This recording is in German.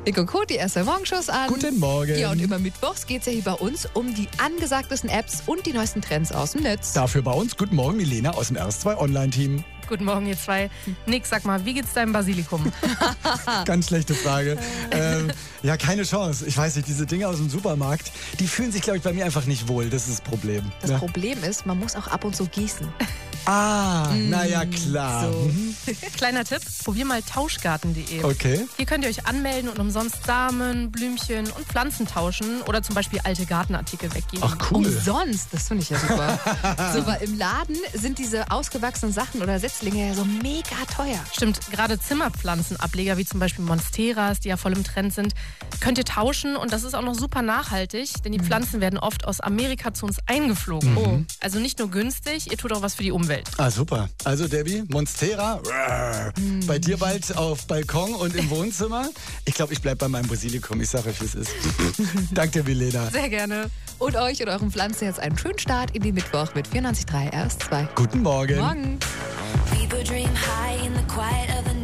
Nico Kot, die erste Morgenshows an. Guten Morgen. Ja, und immer mittwochs geht es ja hier bei uns um die angesagtesten Apps und die neuesten Trends aus dem Netz. Dafür bei uns. Guten Morgen, Milena aus dem RS2 Online-Team. Guten Morgen, ihr zwei. Nick, sag mal, wie geht's deinem Basilikum? Ganz schlechte Frage. Ja, keine Chance. Ich weiß nicht, diese Dinge aus dem Supermarkt, die fühlen sich, glaube ich, bei mir einfach nicht wohl. Das ist das Problem. Das Problem ist, man muss auch ab und zu gießen. Naja, klar. So. Kleiner Tipp, probier mal tauschgarten.de. Okay. Hier könnt ihr euch anmelden und umsonst Samen, Blümchen und Pflanzen tauschen oder zum Beispiel alte Gartenartikel weggeben. Ach, cool. Umsonst, das finde ich ja super. So, weil im Laden sind diese ausgewachsenen Sachen oder Setzlinge ja so mega teuer. Stimmt, gerade Zimmerpflanzenableger wie zum Beispiel Monsteras, die ja voll im Trend sind, könnt ihr tauschen und das ist auch noch super nachhaltig, denn die Pflanzen werden oft aus Amerika zu uns eingeflogen. Oh. Also nicht nur günstig, ihr tut auch was für die Umwelt. Ah, super. Also, Debbie, Monstera, bei dir bald auf Balkon und im Wohnzimmer. Ich glaube, ich bleibe bei meinem Basilikum. Ich sage euch, wie es ist. Danke, Milena. Sehr gerne. Und euch und euren Pflanzen jetzt einen schönen Start in den Mittwoch mit 94.3 RS2. Guten Morgen. Morgen. People dream high in the quiet of the